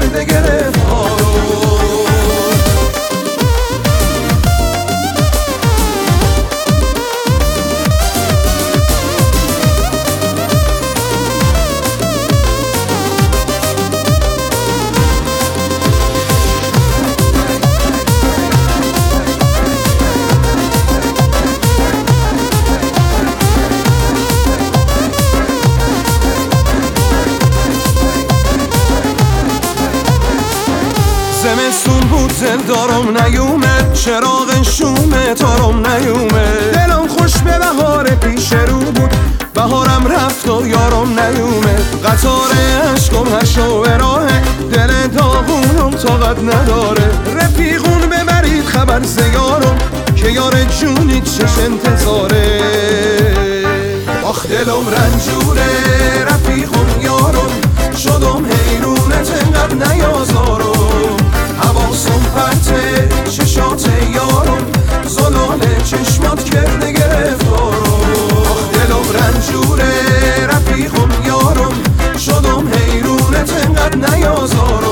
کرده گرفتارو. زمستون بود زل دارم نیومد، چراغ شومه تارم نیومد. دلم خوش به بهار پیش رو بود، بهارم رفت و یارم نیومد. قطار عشقم هشو به راهه، دل داغونم طاقت نداره. رفیقون ببرید خبر زیارم که یار جونی چش انتظاره. آخ دلم رنجوره رفیقم یارم، شدم حیرونت انقدر نیازارم. حواسم پرته چشات یارم، زلال چشمات کرده گرفتارم. آخ دلم رنجوره رفیقم یارم، شدم حیرونت انقدر نیازارم.